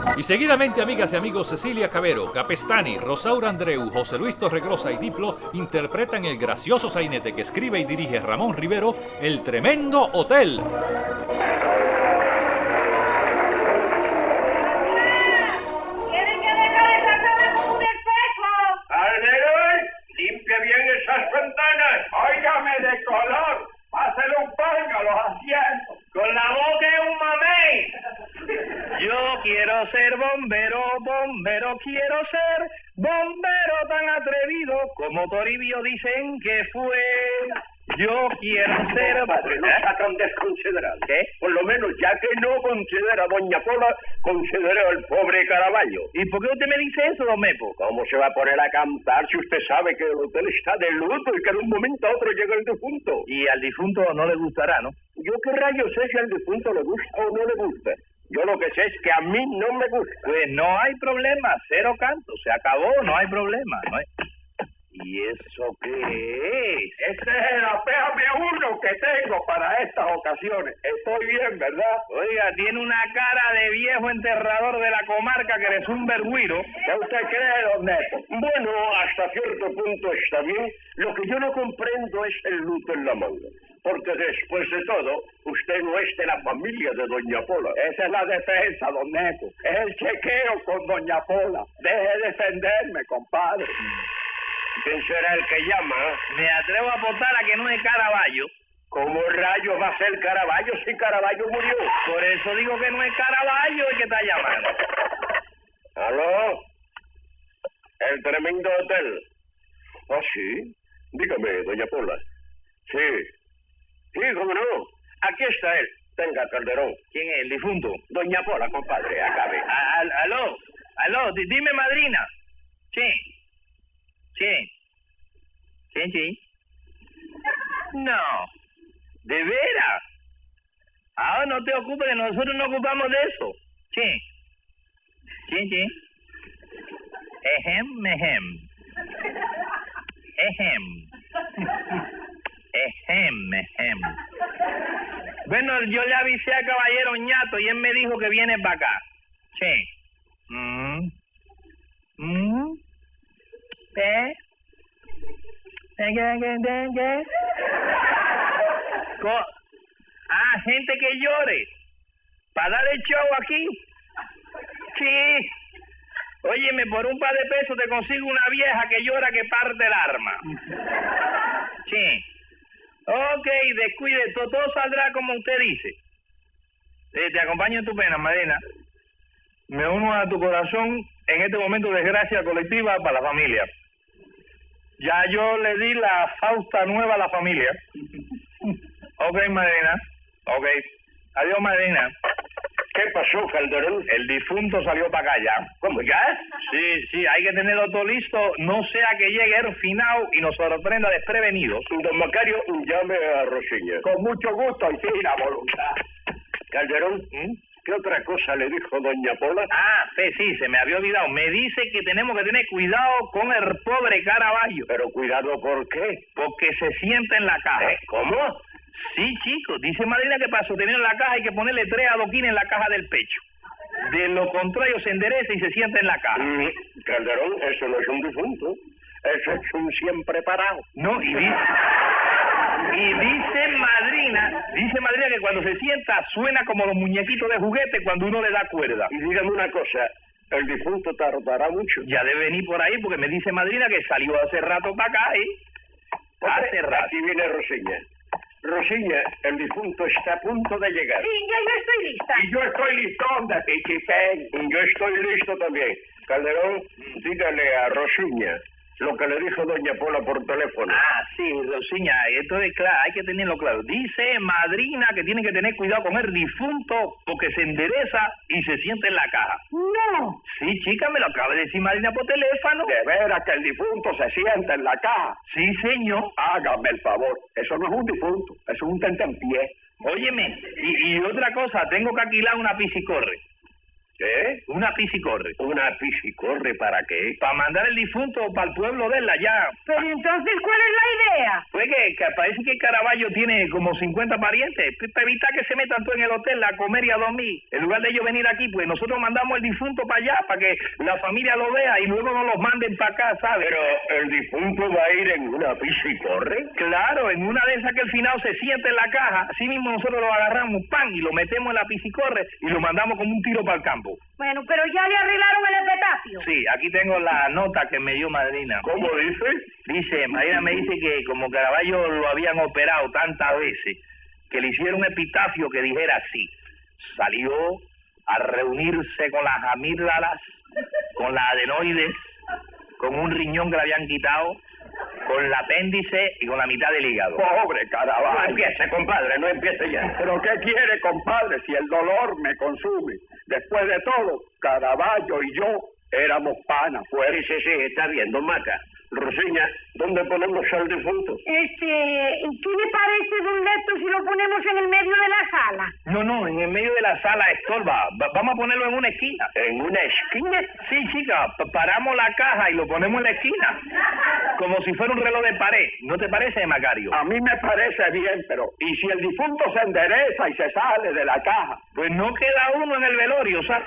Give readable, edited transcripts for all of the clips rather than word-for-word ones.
Y seguidamente, amigas y amigos, Cecilia Cabero, Capestani, Rosaura Andreu, José Luis Torregrosa y Diplo interpretan el gracioso sainete que escribe y dirige Ramón Rivero, El Tremendo Hotel. Limpie bien esas ventanas. Óigame de color. Pásale un paño a los asientos. Con la boca de un mamey. Yo quiero ser bombero, bombero quiero ser. Bombero tan atrevido como Toribio dicen que fue. Yo quiero ser... Padre, no sea tan desconsiderado. ¿Qué? Por lo menos, ya que no considera a Doña Pola, considera al pobre Caraballo. ¿Y por qué usted me dice eso, don Mepo? ¿Cómo se va a poner a cantar si usted sabe que el hotel está de luto y que de un momento a otro llega el difunto? Y al difunto no le gustará, ¿no? Yo qué rayos sé si al difunto le gusta o no le gusta. Yo lo que sé es que a mí no me gusta. Pues no hay problema, cero canto, se acabó, no hay problema. No hay... ¿Y eso qué es? Ese es el apéame uno que tengo para estas ocasiones. Estoy bien, ¿verdad? Oiga, tiene una cara de viejo enterrador de la comarca que eres un vergüiro. ¿Qué usted cree, don Neto? Bueno, hasta cierto punto está bien. Lo que yo no comprendo es el luto en la manga. Porque después de todo, usted no es de la familia de Doña Pola. Esa es la defensa, don Neto. Es el chequeo con Doña Pola. Deje de defenderme, compadre. ¿Quién será el que llama? Me atrevo a apostar a que no es Caraballo. ¿Cómo rayos va a ser Caraballo si Caraballo murió? Por eso digo que no es Caraballo el que está llamando. ¿Aló? ¿El Tremendo Hotel? Ah, sí. Dígame, Doña Pola. Sí. Sí, cómo no. Aquí está él. Tenga, Calderón. ¿Quién es? ¿El difunto? Doña Pola, compadre, acabe. ¿Aló? ¿Aló? Dime, madrina. Sí. Sí. Sí. No. ¿De veras? Ahora no te ocupes, que nosotros no ocupamos de eso. Sí. Ejem. Bueno, yo le avisé al caballero ñato y él me dijo que viene para acá. Sí. ¿Qué? Gente que llore. ¿Para dar el show aquí? Sí. Óyeme, por un par de pesos te consigo una vieja que llora que parte el arma. Sí. Ok, descuide, todo saldrá como usted dice. Te acompaño en tu pena, Marina. Me uno a tu corazón en este momento de desgracia colectiva para la familia. Ya yo le di la Fausta nueva a la familia. Ok, Marina. Ok. Adiós, Marina. ¿Qué pasó, Calderón? El difunto salió para acá ya. ¿Cómo, ya? Sí, hay que tenerlo todo listo, no sea que llegue el final y nos sorprenda desprevenidos. Don Macario, llame a Rosiña. Con mucho gusto y sin la voluntad. Calderón, ¿qué otra cosa le dijo Doña Pola? Sí, se me había olvidado. Me dice que tenemos que tener cuidado con el pobre Caraballo. ¿Pero cuidado por qué? Porque se sienta en la caja. ¿Cómo? Sí, chicos. Dice Marina que para sostener la caja hay que ponerle 3 adoquines en la caja del pecho. De lo contrario se endereza y se sienta en la caja. Calderón, eso no es un difunto. Eso es un siempre parado. No, y dice Madrina que cuando se sienta suena como los muñequitos de juguete cuando uno le da cuerda. Y dígame una cosa, ¿el difunto tardará mucho? Ya debe venir por ahí porque me dice Madrina que salió hace rato para acá, Hace rato. Aquí viene Rosiña. Rosiña, el difunto está a punto de llegar. Sí, ya yo estoy lista. Y yo estoy listón de Pichipén. Y yo estoy listo también. Calderón, dígale a Rosiña lo que le dijo Doña Pola por teléfono. Sí, Rosiña, esto es claro, hay que tenerlo claro. Dice Madrina que tiene que tener cuidado con el difunto porque se endereza y se sienta en la caja. No. Sí, chica, me lo acaba de decir Madrina por teléfono. ¿De veras que el difunto se sienta en la caja? Sí, señor. Hágame el favor, eso no es un difunto, eso es un tentempié. Óyeme, y otra cosa, tengo que alquilar una piscicorre. ¿Qué? Una piscicorre. ¿Una piscicorre para qué? Para mandar el difunto para el pueblo de él allá. Pero entonces, ¿cuál es la idea? Pues que parece que Caraballo tiene como 50 parientes. Para evitar que se metan todos en el hotel a comer y a dormir. En lugar de ellos venir aquí, pues nosotros mandamos el difunto para allá, para que la familia lo vea y luego nos los manden para acá, ¿sabes? Pero el difunto va a ir en una piscicorre. Claro, en una de esas que el finado se siente en la caja, así mismo nosotros lo agarramos, pan, y lo metemos en la piscicorre y lo mandamos como un tiro para el campo. Bueno, pero ya le arreglaron el epitafio. Sí, aquí tengo la nota que me dio Madrina. ¿Cómo dice? Dice, Madrina me dice que como Caraballo lo habían operado tantas veces, que le hicieron un epitafio que dijera así: salió a reunirse con las amígdalas, con las adenoides, con un riñón que le habían quitado, con el apéndice y con la mitad del hígado. Pobre Caraballo. No empiece, compadre, no empiece ya. ¿Pero qué quiere, compadre, si el dolor me consume? Después de todo, Caraballo y yo éramos panas, pues. Sí, está bien, don Maca. Rosiña, ¿dónde ponemos al difunto? ¿Qué le parece, don Leto, si lo ponemos en el medio de la sala? No, en el medio de la sala estorba. Vamos a ponerlo en una esquina. ¿En una esquina? Sí, chica, paramos la caja y lo ponemos en la esquina. Como si fuera un reloj de pared. ¿No te parece, Macario? A mí me parece bien, pero ¿y si el difunto se endereza y se sale de la caja? Pues no queda uno en el velorio, ¿sabes?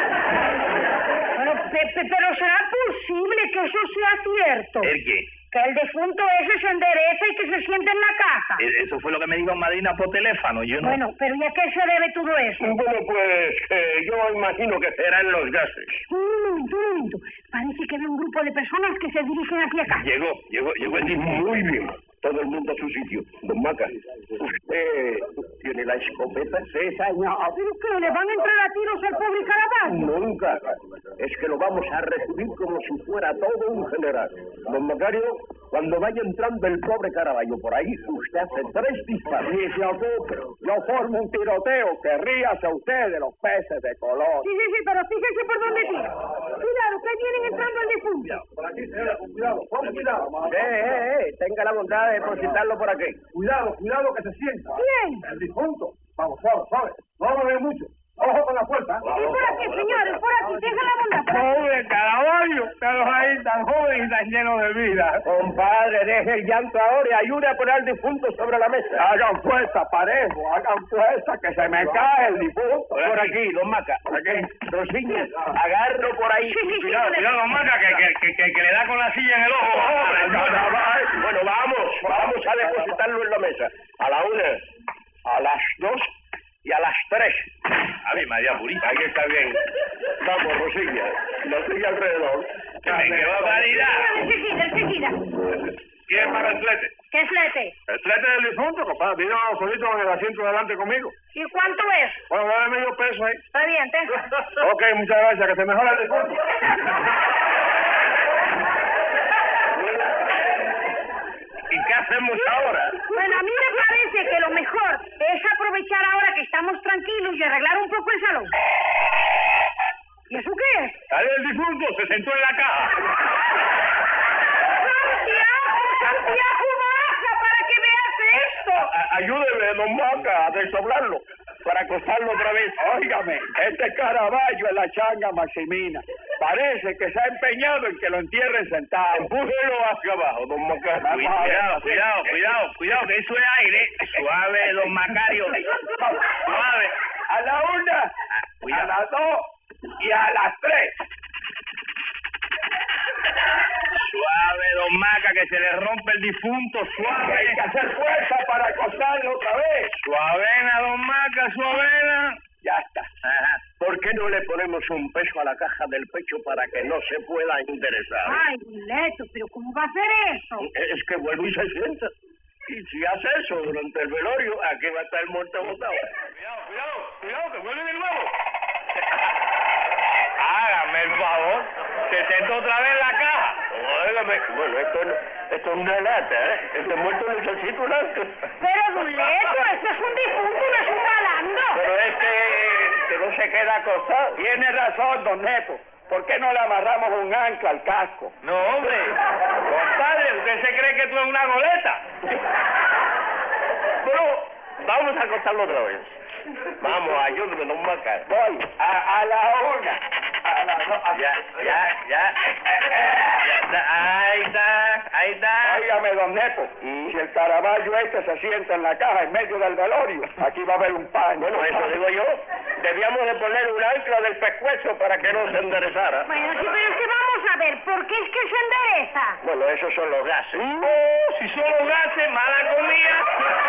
Bueno, pero ¿será posible que eso sea cierto? ¿El qué? Que el difunto ese se endereza y que se siente en la caja. Eso fue lo que me dijo Madrina por teléfono, yo no... Bueno, pero ¿y a qué se debe todo eso? Bueno, pues yo imagino que serán los gases. Un momento. Parece que ve un grupo de personas que se dirigen hacia acá. Llegó el tipo. Muy bien. Todo el mundo a su sitio. Don Maca, ¿usted tiene la escopeta? Sí, señor. ¿Pero qué? ¿Le van a entrar a tiros al pobre Caraballo? Nunca. Es que lo vamos a recibir como si fuera todo un general. Don Macario, cuando vaya entrando el pobre Caraballo por ahí, usted hace 3 disparos. Ni se ocupe. Yo formo un tiroteo que ríase usted de los peces de color. Sí, pero fíjese por dónde tira. Cuidado, que vienen entrando al difunto. Por aquí, cuidado, pon cuidado. Tenga la bondad de depositarlo por aquí. Cuidado, que se sienta. ¿Quién? El difunto. Vamos, suave. No lo veo mucho. Ojo con la puerta. Sí, por aquí, señores, por aquí. Deja la bondad. Pobre Caraballo, pero ahí tan joven y tan lleno de vida. Compadre, deje el llanto ahora y ayude a poner al difunto sobre la mesa. Hagan fuerza, parejo, hagan fuerza, que se me cae el difunto. Por aquí, don Maca. Por aquí. Rosiña, agarro por ahí. Cuidado, don Maca, que le da con la silla en el ojo. Bueno, vamos a depositarlo en la mesa. A la 1, a las 2 y a las 3. A ver, María Purita. Ahí está bien. Vamos, Rosilla. Lo sigue alrededor. ¡Qué barbaridad! Enseguida. ¿Quién para el flete? ¿Qué flete? El flete del difunto, compadre. Vino solito en el asiento de adelante conmigo. ¿Y cuánto es? Bueno, dale medio peso ahí. Está bien, tenga. Ok, muchas gracias. Que se mejore el difunto. ¿Y qué hacemos ahora? Bueno, a mí me parece que lo mejor es aprovechar ahora que estamos tranquilos y arreglar un poco el salón. ¿Y eso qué es? Sale el difunto, se sentó en la caja. ¡Santiago, baja para que veas esto! Ayúdeme, don Maca, a desdoblarlo para acostarlo otra vez. Óigame, este Caraballo es la changa Maximina. Parece que se ha empeñado en que lo entierren sentado. Empújelo hacia abajo, don Maca. Cuidado, que eso es aire. Suave, don Macario. Suave. A la 1, a las 2 y a las 3. Suave, don Maca, que se le rompe el difunto, suave. Hay que hacer fuerza para acostarlo otra vez. Suavena, don Maca, suavena. Ya está. Ajá. ¿Por qué no le ponemos un peso a la caja del pecho para que no se pueda enderezar? Ay, Leto, pero ¿cómo va a hacer eso? Es que vuelve y se sienta. Y si hace eso durante el velorio, aquí va a estar el muerto botado. Cuidado, que vuelve de nuevo. Hágame el favor. Se sentó otra vez en la caja. Óigame, bueno, esto es una lata, ¿eh? Este muerto necesita un acto. Pero, don Leto, este es un difunto, no es un galando. Pero que no se queda acostado. Tiene razón, don Neto. ¿Por qué no le amarramos un ancla al casco? No, hombre. Compadre, ¿usted se cree que tú es una goleta? Pero vamos a acostarlo otra vez. Vamos ayúdame, don Macar. Voy a la 1, a la 2. Ya. Ahí está. Óigame, don Nepo, si el Caraballo se sienta en la caja en medio del velorio, aquí va a haber un paño. Bueno, eso digo yo. Debíamos de poner un ancla del pescuezo para que no se enderezara. Bueno, sí, pero es que vamos a ver, ¿por qué es que se endereza? Bueno, esos son los gases. Si son los gases, mala comida.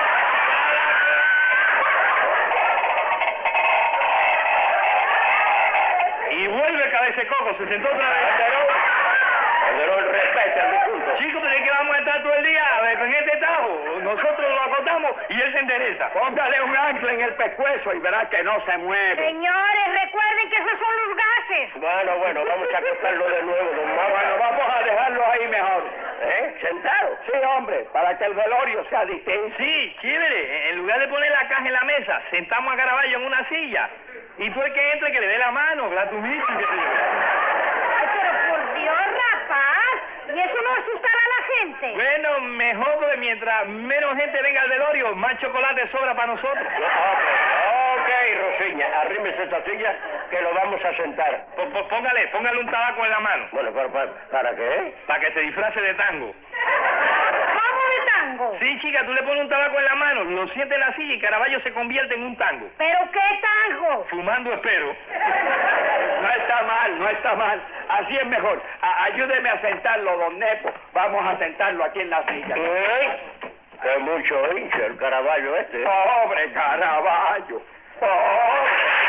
Y vuelve cabeza coco, se sentó otra vez. Calderón, respeta el discurso. Chicos, pero es que vamos a estar todo el día con este tajo. Nosotros lo acotamos y él se endereza. Póngale un ancla en el pescuezo y verá que no se mueve. Señores, recuerden que esos son los gases. Bueno, vamos a acostarlo de nuevo, don Manuel. Bueno, vamos a dejarlo ahí mejor. ¿Sentado? Sí, hombre, para que el velorio sea distinto. Sí, chévere. En lugar de poner la caja en la mesa, sentamos a Caraballo en una silla. Y tú el que entre que le dé la mano, gratuito, qué sé yo. Ay, pero por Dios, rapaz, ¿y eso no asustará a la gente? Bueno, mejor porque mientras menos gente venga al velorio, más chocolate sobra para nosotros. Ok, Rosiña, arrímese esta silla que lo vamos a sentar. Póngale un tabaco en la mano. Bueno, ¿para qué? Para que se disfrace de tango. ¿Cómo de tango? Sí, chica, tú le pones un tabaco en la mano, lo sientes en la silla y Caraballo se convierte en un tango. ¿Pero qué tango? Fumando espero. No está mal. Así es mejor. Ayúdeme a sentarlo, don Nepo. Vamos a sentarlo aquí en la silla. Que mucho hincha el Caraballo este. Pobre Caraballo. Pobre.